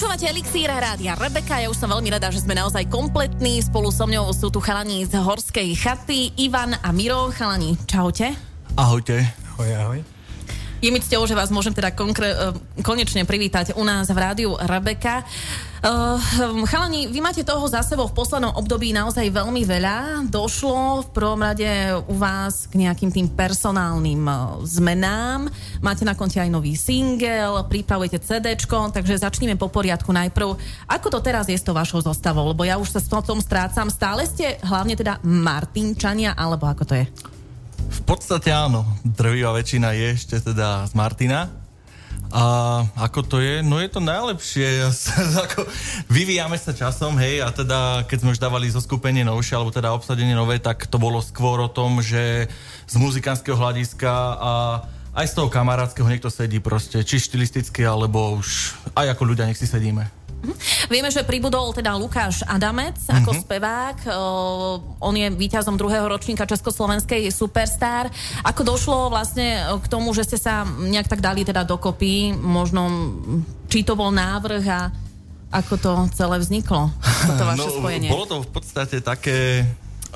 Počúvate Elixír rádia Rebeka, ja už som veľmi rada, že sme naozaj kompletní. Spolu so mňou sú tu chalani z Horskej chaty, Ivan a Miro. Chalani, čaute. Ahojte. Ahoj, ahoj. Je mi cťou, že vás môžem teda konečne privítať u nás v rádiu Rebeka. Chalani, vy máte toho za sebou v poslednom období naozaj veľmi veľa. Došlo v prvom rade u vás k nejakým tým personálnym zmenám. Máte na konte aj nový single, pripravujete CDčko, takže začneme po poriadku najprv. Ako to teraz je s tou vašou zostavou? Lebo ja už sa v tom strácam. Stále ste hlavne teda Martinčania, alebo ako to je? V podstate áno, drvivá väčšina je ešte teda z Martina. A ako to je? No je to najlepšie. Vyvíjame sa časom, hej, a teda keď sme už dávali zoskupenie novšie, alebo teda obsadenie nové, tak to bolo skôr o tom, že z muzikánskeho hľadiska a aj z toho kamarátskeho niekto sedí proste, či štilisticky, alebo už aj ako ľudia, nech si sedíme. Vieme, že pribudol teda Lukáš Adamec ako spevák. On je víťazom 2. ročníka Československej Superstar. Ako došlo vlastne k tomu, že ste sa nejak tak dali teda dokopy? Možno, či to bol návrh a ako to celé vzniklo? Toto vaše spojenie? Bolo to v podstate také...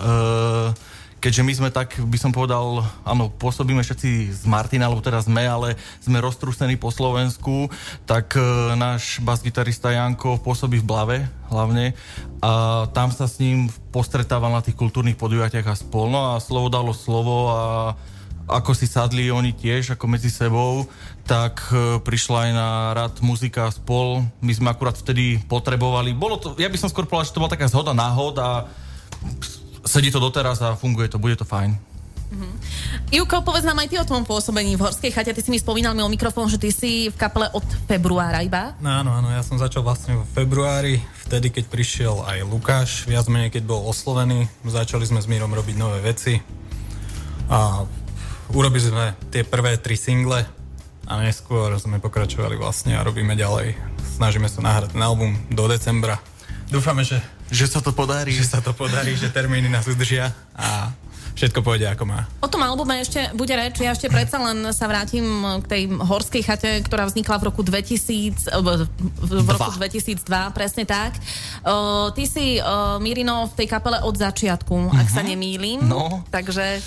keďže my sme tak, by som povedal, áno, pôsobíme všetci z Martina, alebo teda sme, ale sme roztrúsení po Slovensku, tak náš bas-gitarista Janko pôsobí v Blave hlavne a tam sa s ním postretával na tých kultúrnych podujatiach a spol. No a slovo dalo slovo a ako si sadli oni tiež, ako medzi sebou, tak prišla aj na rad muzika a spol. My sme akurát vtedy potrebovali, bolo to, ja by som skôr povedal, že to bola taká zhoda náhod a sedí to doteraz a funguje to, bude to fajn. Ivko, povedz nám aj ty o tom pôsobení v Horskej chate. Ty si mi spomínal mi o mikrofón, že ty si v kapele od februára iba. Áno, ja som začal vlastne v februári, vtedy keď prišiel aj Lukáš, viac menej keď bol oslovený, začali sme s Mírom robiť nové veci a urobili sme tie prvé 3 single a neskôr sme pokračovali vlastne a robíme ďalej. Snažíme sa nahrať ten album do decembra. Dúfame, že sa to podarí. Že termíny nás udržia a všetko pôjde ako má. O tom albume ešte bude reč. Ja ešte predsa len sa vrátim k tej Horskej chate, ktorá vznikla v roku 2000, v roku 2002, presne tak. Ty si, Mirino, v tej kapele od začiatku, ak sa nemýlim. No. Takže,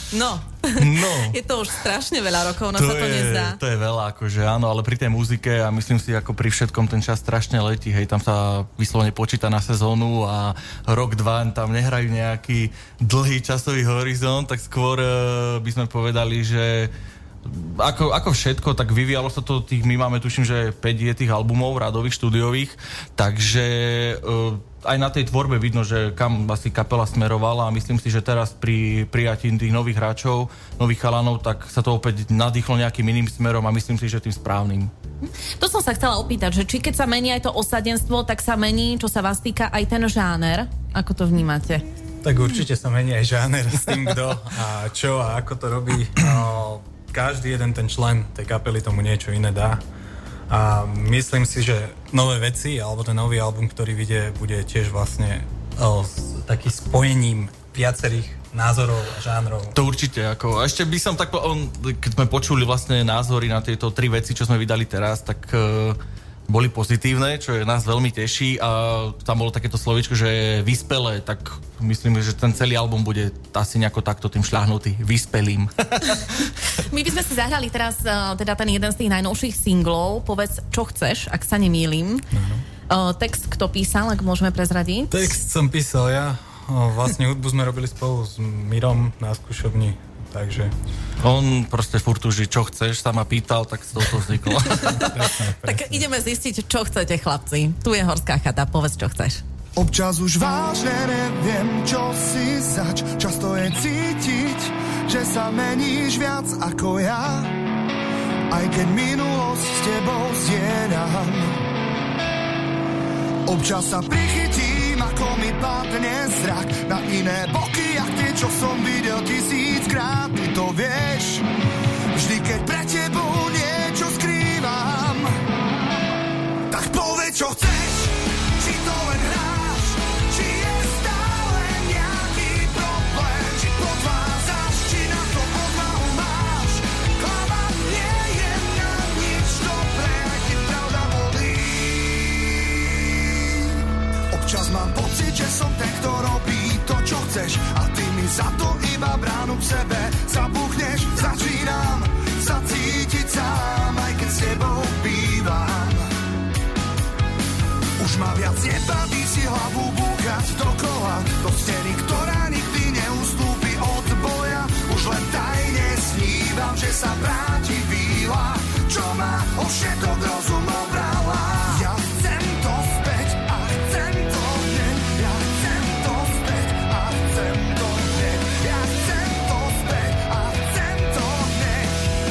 je to už strašne veľa rokov, sa to nezdá. To je veľa, akože áno, ale pri tej muzike a myslím si, ako pri všetkom ten čas strašne letí, hej, tam sa vyslovene počíta na sezónu a rok, 2 tam nehrajú nejaký dlhý časový horizont, tak skôr by sme povedali, že ako všetko, tak vyvíjalo sa to my máme, tuším, že 5 je tých albumov radových, štúdiových, takže aj na tej tvorbe vidno, že kam asi kapela smerovala a myslím si, že teraz pri prijatí tých nových hráčov, nových chalanov, tak sa to opäť nadýchlo nejakým iným smerom a myslím si, že tým správnym. To som sa chcela opýtať, že či keď sa mení aj to osadenstvo, tak sa mení, čo sa vás týka, aj ten žáner. Ako to vnímate? Tak určite sa mení aj žáner s tým, kto a čo a ako to robí. Každý jeden ten člen tej kapely tomu niečo iné dá. A myslím si, že nové veci, alebo ten nový album, ktorý vyjde, bude tiež vlastne taký spojením viacerých názorov a žánrov. To určite, ako. A ešte by som tak, keď sme počuli vlastne názory na tieto 3 veci, čo sme vydali teraz, tak boli pozitívne, čo je nás veľmi teší a tam bolo takéto slovíčko, že je vyspelé, tak myslím, že ten celý album bude asi nejako takto tým šľahnutý, vyspelým. My by sme si zahrali teraz teda ten jeden z tých najnovších singlov, povedz, čo chceš, ak sa nemýlim. Text kto písal, ak môžeme prezradiť? Text som písal ja, vlastne hudbu sme robili spolu s Mirom na skúšovni, takže... On proste furt už, čo chceš, sa ma pýtal, tak z toho vzniklo. presne. Tak ideme zistiť, čo chcete, chlapci. Tu je Horská chata, povedz, čo chceš. Občas už vážne neviem, čo si zač. Často je cítiť, že sa meníš viac ako ja. Aj keď minulosť s tebou zdieľam. Občas sa prichytím, ako mi padne zrak na iné boky, jak tie, čo som videl 1000-krát. Ty to vieš, vždy keď pre tebou niečo skrývam. Tak povedz, čo chceš, či to len hráš, či je stále nejaký problém, či podvádzaš, či na to odvahu máš. Hlava nie je na nič dobré, aj keď pravda bolí. Občas mám pocit, že som ten, kto robí to, čo chceš, a ty mi za to iba bránu k sebe zabuchneš. Začínam sa cítiť sám, aj keď s tebou bývam. Už ma viac nebaví si hlavu búchať dokola do steny, ktorá nikdy neustúpi od boja. Už len tajne snívam, že sa vráti víla, čo ma o všetok rozum obrala. Ja chcem to späť a chcem to hneď. Ja chcem to späť a chcem to hneď. Ja chcem to späť a chcem to hneď.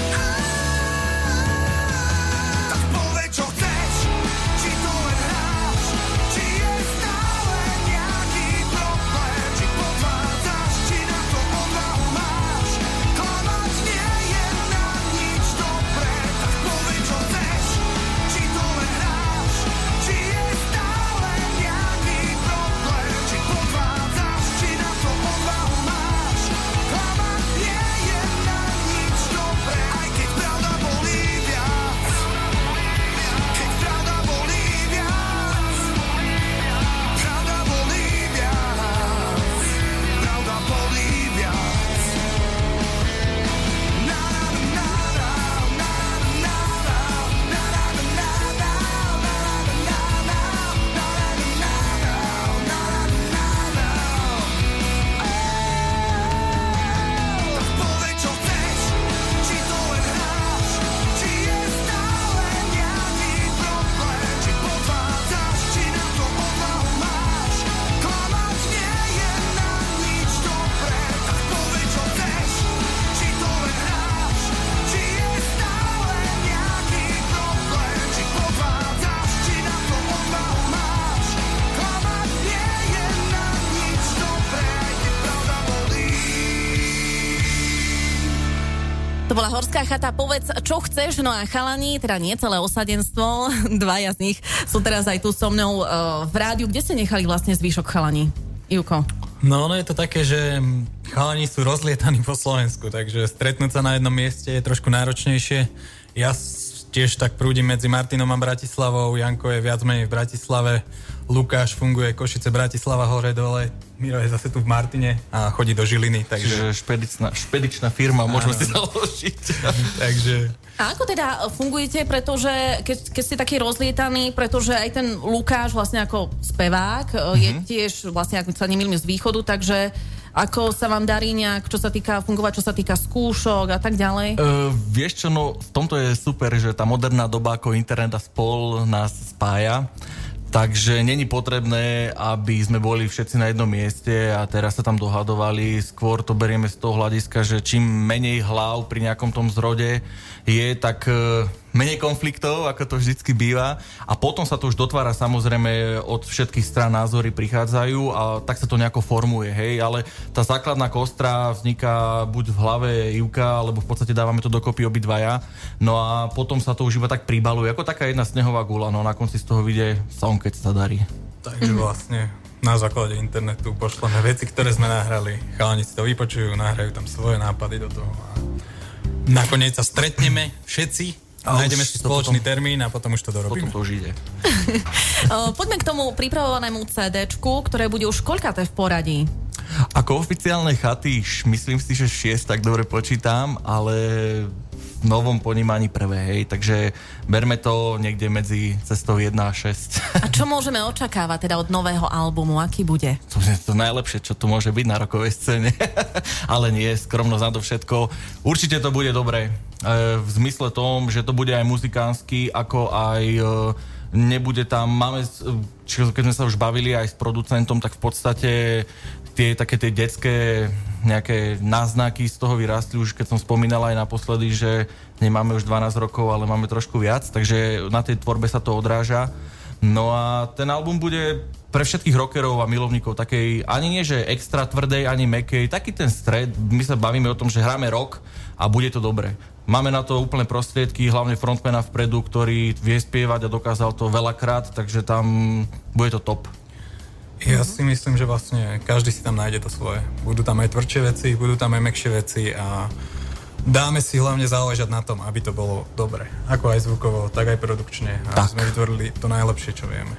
Tak povedz, čo chceš, či to len hráš, či je stále nejaký problém, či podvádzaš, či na to odvahu máš. Klamať nie je na nič dobré. Tak povedz, čo chceš, či to len hráš, či je stále nejaký problém, či podvádzaš, či na to odvahu máš. Klamať nie je na nič dobré, aj keď pravda bolí viac. Keď pravda bolí viac. Pravda bolí viac. Pravda bolí viac. Na na na na na na na tak povedz, čo chceš, či to len hráš, či je stále nejaký problém, či podvádzaš, či na to odvahu máš. Klamať nie je na nič dobré. Tak povedz, čo chceš, či to len hráš, či je stále nejaký problém, či podvádzaš, či na to odvahu máš. Klamať nie je na nič dobré, aj keď pravda bolí. To bola Horská chata, povedz, čo chceš. No a chalani, teda nie celé osadenstvo, dvaja z nich sú teraz aj tu so mnou v rádiu. Kde ste nechali vlastne zvyšok chalani? Ivko. No, je to také, že chalani sú rozlietaní po Slovensku, takže stretnúť sa na jednom mieste je trošku náročnejšie. Ja tiež tak prúdim medzi Martinom a Bratislavou, Janko je viac menej v Bratislave, Lukáš funguje Košice, Bratislava, hore, dole, Miro je zase tu v Martine a chodí do Žiliny, takže... Čiže špedičná firma, môžeme si založiť. Takže... A ako teda fungujete, pretože keď ste takí rozlietaní, pretože aj ten Lukáš vlastne ako spevák je tiež vlastne, ak sa nemýlim, z východu, takže ako sa vám darí nejak, čo sa týka fungovať, čo sa týka skúšok a tak ďalej? Vieš čo, no v tomto je super, že tá moderná doba ako internet a spol nás spája. Takže není potrebné, aby sme boli všetci na jednom mieste a teraz sa tam dohadovali. Skôr to berieme z toho hľadiska, že čím menej hlav pri nejakom tom zrode je, tak menej konfliktov, ako to vždycky býva. A potom sa to už dotvára, samozrejme, od všetkých strán názory prichádzajú a tak sa to nejako formuje, hej. Ale tá základná kostra vzniká buď v hlave Ivka, alebo v podstate dávame to dokopy obidvaja. No a potom sa to už iba tak pribaluje, ako taká jedna snehová guľa, no na konci z toho vyjde song, keď sa darí. Takže vlastne na základe internetu pošleme veci, ktoré sme nahrali. Chalani si to vypočujú, nahrajú tam svoje nápady do toho a nakoniec sa stretneme všetci. Nájdeme si spoločný termín a potom už to dorobíme. Potom to už ide. Poďme k tomu pripravovanému CD-čku, ktoré bude už koľkaté v poradí? Ako oficiálne chaty, myslím si, že 6, tak dobre počítam, ale v novom ponímaní prvé, hej, takže berme to niekde medzi cestou 1 a 6. A čo môžeme očakávať teda od nového albumu? Aký bude? To je to najlepšie, čo tu môže byť na rockovej scéne. Ale nie, skromnosť na to všetko. Určite to bude dobré. V zmysle tom, že to bude aj muzikánsky, ako aj nebude tam, keď sme sa už bavili aj s producentom, tak v podstate tie detské nejaké náznaky z toho vyrástli už, keď som spomínal aj naposledy, že nemáme už 12 rokov, ale máme trošku viac, takže na tej tvorbe sa to odráža. No a ten album bude pre všetkých rockerov a milovníkov takej, ani nie že extra tvrdej, ani mäkkej, taký ten stred. My sa bavíme o tom, že hráme rock a bude to dobre. Máme na to úplné prostriedky, hlavne frontmana vpredu, ktorý vie spievať a dokázal to veľakrát, takže tam bude to top. Ja si myslím, že vlastne každý si tam nájde to svoje. Budú tam aj tvrdšie veci, budú tam aj mäkšie veci a dáme si hlavne záležať na tom, aby to bolo dobre. Ako aj zvukovo, tak aj produkčne. A tak. Sme vytvorili to najlepšie, čo vieme.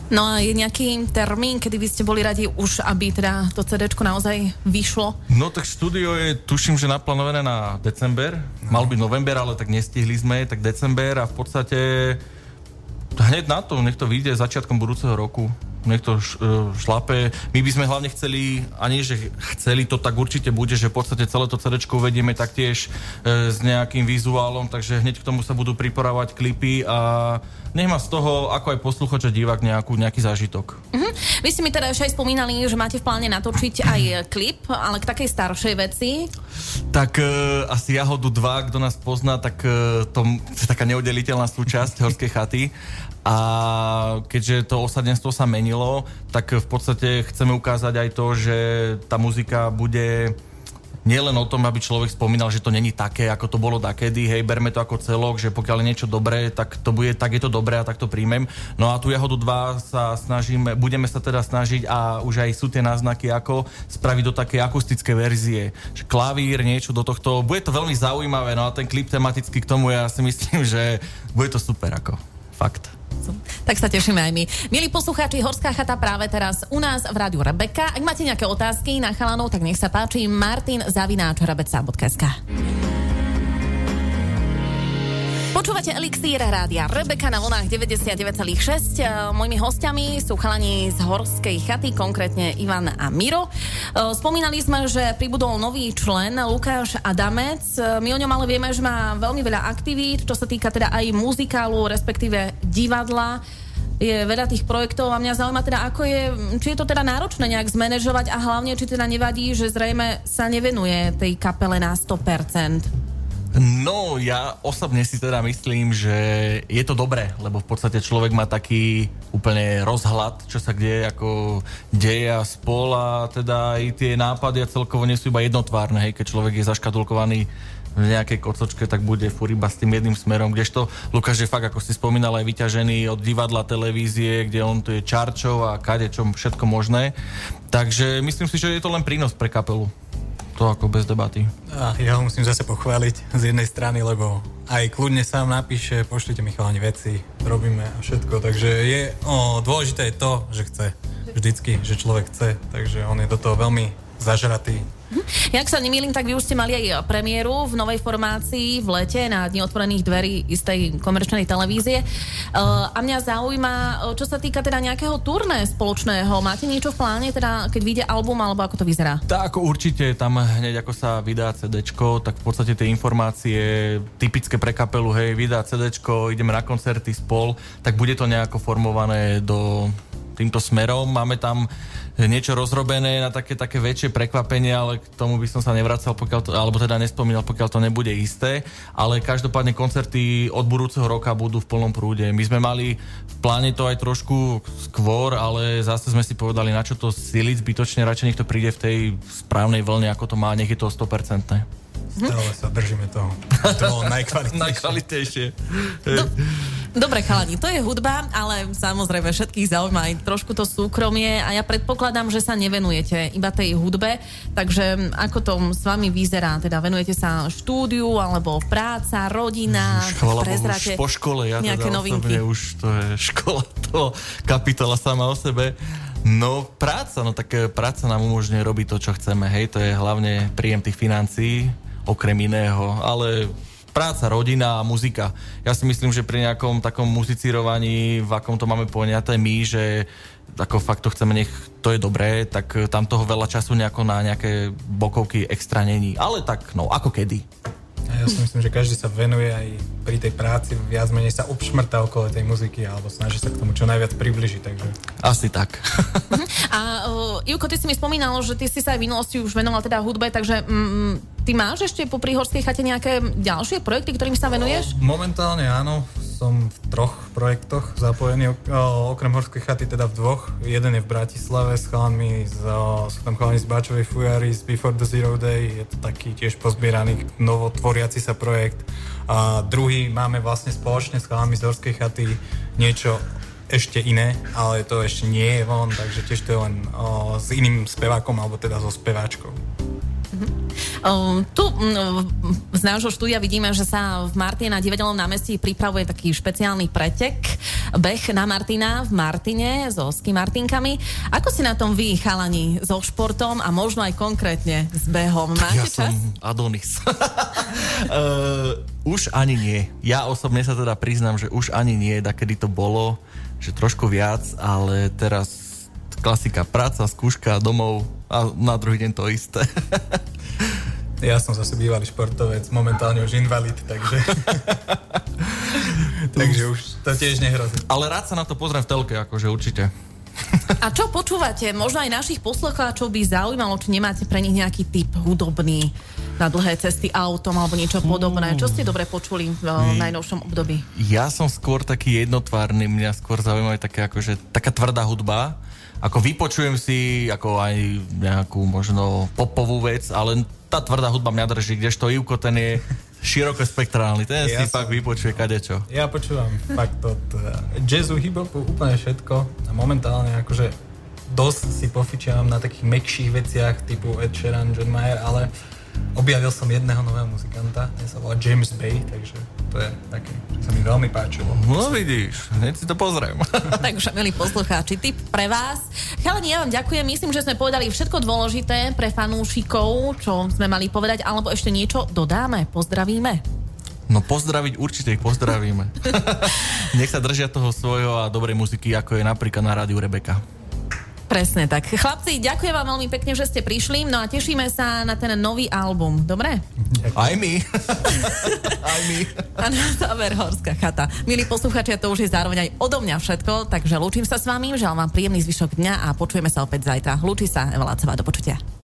No a je nejaký termín, kedy by ste boli radi už, aby teda to CDčko naozaj vyšlo? No tak štúdio je, tuším, že naplánované na december. Mal byť november, ale tak nestihli sme, tak december a v podstate hneď na to, nech to vyjde začiatkom budúceho roku. Nech to šlape. My by sme hlavne chceli, ani že chceli, to tak určite bude, že v podstate celé to CDčko uvedieme taktiež s nejakým vizuálom, takže hneď k tomu sa budú pripravovať klipy a nech má z toho, ako aj posluchač a divák, nejaký zážitok. Vy ste mi teda ešte aj spomínali, že máte v pláne natočiť aj klip, ale k takej staršej veci. Tak asi Jahodu 2, kto nás pozná, tak to je taká neoddeliteľná súčasť Horskej chaty. A keďže to osadenstvo sa menilo, tak v podstate chceme ukázať aj to, že tá muzika bude nielen o tom, aby človek spomínal, že to není také, ako to bolo dakedy, hej, berme to ako celok, že pokiaľ je niečo dobré, tak to bude, tak je to dobré a tak to príjmem. No a tu Jahodu 2 sa budeme sa teda snažiť a už aj sú tie náznaky, ako spraviť do takej akustickej verzie. Že klavír, niečo do tohto, bude to veľmi zaujímavé, no a ten klip tematicky k tomu, ja si myslím, že bude to super, ako fakt. Tak sa tešíme aj my. Milí poslucháči, Horská chata práve teraz u nás v rádiu Rebeka. Ak máte nejaké otázky na chalanov, tak nech sa páči. martin@rebeca.sk. Počúvate Elixír rádia Rebeka na vlnách 99,6. Mojimi hostiami sú chalani z Horskej chaty, konkrétne Ivan a Miro. Spomínali sme, že pribudol nový člen, Lukáš Adamec. My o ňom ale vieme, že má veľmi veľa aktivít, čo sa týka teda aj muzikálu, respektíve divadla. Je veľa tých projektov a mňa zaujíma teda, či je to teda náročné nejak zmanéžovať a hlavne, či teda nevadí, že zrejme sa nevenuje tej kapele na 100%. No, ja osobne si teda myslím, že je to dobré, lebo v podstate človek má taký úplne rozhľad, čo sa deje a spol a teda aj tie nápady a celkovo nie sú iba jednotvárne, hej, keď človek je zaškatulkovaný v nejakej kocočke, tak bude furt iba s tým jedným smerom, kdežto Lukáš je fakt, ako si spomínal, aj vyťažený od divadla, televízie, kde on tu je čarčov a kadečo všetko možné, takže myslím si, že je to len prínos pre kapelu. To ako bez debaty. A ja ho musím zase pochváliť z jednej strany, lebo aj kľudne sám napíše, pošlite mi chalani veci, robíme a všetko, takže dôležité je to, že chce. Vždycky, že človek chce, takže on je do toho veľmi zažratý. Jak sa nemýlim, tak vy už ste mali aj premiéru v novej formácii v lete na Dni otvorených dverí istej komerčnej televízie. A mňa zaujíma, čo sa týka teda nejakého turné spoločného. Máte niečo v pláne, teda keď vyjde album, alebo ako to vyzerá? Tak určite, tam hneď ako sa vydá CDčko, tak v podstate tie informácie typické pre kapelu, hej, vydá CDčko, ideme na koncerty spol, tak bude to nejako formované do týmto smerom. Máme tam niečo rozrobené na také väčšie prekvapenie, ale k tomu by som sa nevracal, alebo teda nespomínal, pokiaľ to nebude isté. Ale každopádne koncerty od budúceho roka budú v plnom prúde. My sme mali v pláne to aj trošku skôr, ale zase sme si povedali, na čo to siliť zbytočne, radšej nech to príde v tej správnej vlne, ako to má, nech je to 100%. Stále sa držíme toho. To bolo najkvalitnejšie. Dobre, chalani, to je hudba, ale samozrejme všetkých zaujíma aj trošku to súkromie a ja predpokladám, že sa nevenujete iba tej hudbe, takže ako to s vami vyzerá? Teda venujete sa štúdiu, alebo práca, rodina? Prezráte po škole, ja nejaké teda novinky? Už to je škola, to kapitola sama o sebe. No práca, práca nám umožňuje robiť to, čo chceme, hej, to je hlavne príjem tých financií, okrem iného, ale práca, rodina a muzika. Ja si myslím, že pri nejakom takom muzicírovaní, v akom to máme poňaté my, že ako fakt to chceme, nech to je dobré, tak tam toho veľa času nejako na nejaké bokovky extra není. Ale tak, ako kedy. Ja si myslím, že každý sa venuje aj pri tej práci, viac menej sa obšmrtá okolo tej muziky alebo snaží sa k tomu čo najviac približiť, takže... Asi tak. A Ivko, ty si mi spomínal, že ty si sa aj v minulosti už venoval teda hudbe, takže ty máš ešte popri Horskej chate nejaké ďalšie projekty, ktorým sa venuješ? Momentálne áno, som v 3 projektoch zapojený, okrem Horskej chaty teda v 2. Jeden je v Bratislave s chalanmi, sú tam chalani z Báčovej fujary, z Before the Zero Day, je to taký tiež pozbieraný novotvoriaci sa projekt. A druhý máme vlastne spoločne s chalanmi z Horskej chaty niečo ešte iné, ale to ešte nie je von, takže tiež to je len s iným spevákom, alebo teda so speváčkou. Tu z nášho štúdia vidíme, že sa v Martina divadelnom námestí pripravuje taký špeciálny pretek. beh na Martina v Martine so ski Martinkami. Ako si na tom vy, chalani, so športom a možno aj konkrétne s behom? Máte čas? Ja som Adonis. Už ani nie. Ja osobne sa teda priznám, že už ani nie, kedy to bolo, že trošku viac, ale teraz klasika, práca, skúška, domov a na druhý deň to isté. Ja som zase bývalý športovec, momentálne už invalid, takže takže už to tiež nehrozí. Ale rád sa na to pozriem v telke, akože určite. A čo počúvate? Možno aj našich poslucháčov by zaujímalo, či nemáte pre nich nejaký typ hudobný na dlhé cesty autom alebo niečo podobné. Čo ste dobre počuli v najnovšom období? Ja som skôr taký jednotvárny, mňa skôr zaujímavé také akože taká tvrdá hudba. Ako vypočujem si ako aj nejakú možno popovú vec, ale tá tvrdá hudba mňa drží, kdežto Ivko, ten je širokospektrálny, ten si fakt vypočuje kadečo. Ja počúvam fakt od jazzu, hip-hopu, úplne všetko a momentálne akože dosť si pofičiam na takých mäkších veciach typu Ed Sheeran, John Mayer, ale objavil som jedného nového muzikanta, ten sa volá James Bay, takže to je také, čo sa mi veľmi páčilo. No vidíš, hneď si to pozriem. Takže, milí poslucháči, tip pre vás. Chalani, ja vám ďakujem, myslím, že sme povedali všetko dôležité pre fanúšikov, čo sme mali povedať, alebo ešte niečo dodáme, pozdravíme. No pozdraviť určite ich pozdravíme. Nech sa držia toho svojho a dobrej muziky, ako je napríklad na rádiu Rebeka. Presne tak. Chlapci, ďakujem vám veľmi pekne, že ste prišli, no a tešíme sa na ten nový album. Dobre? Aj my. Aj my. A na záver Horská chata. Milí posluchači, to už je zároveň aj odo mňa všetko, takže lúčim sa s vami, želám vám príjemný zvyšok dňa a počujeme sa opäť zajtra. Lúči sa Eva Lácová, do počutia.